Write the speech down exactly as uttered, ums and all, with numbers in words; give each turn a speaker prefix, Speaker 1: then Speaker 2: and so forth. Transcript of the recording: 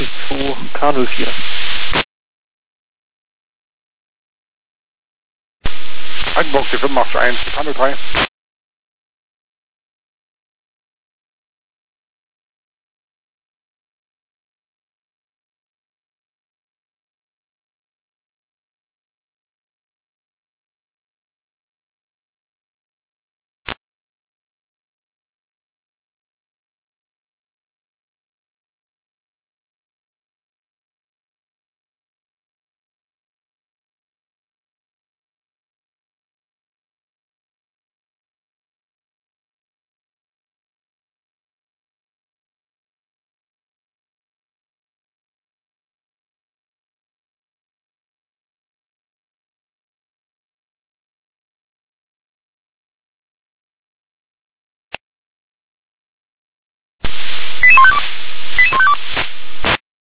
Speaker 1: zu K null vier.
Speaker 2: Brandenburg, die fünfundachtzig eins, K null drei.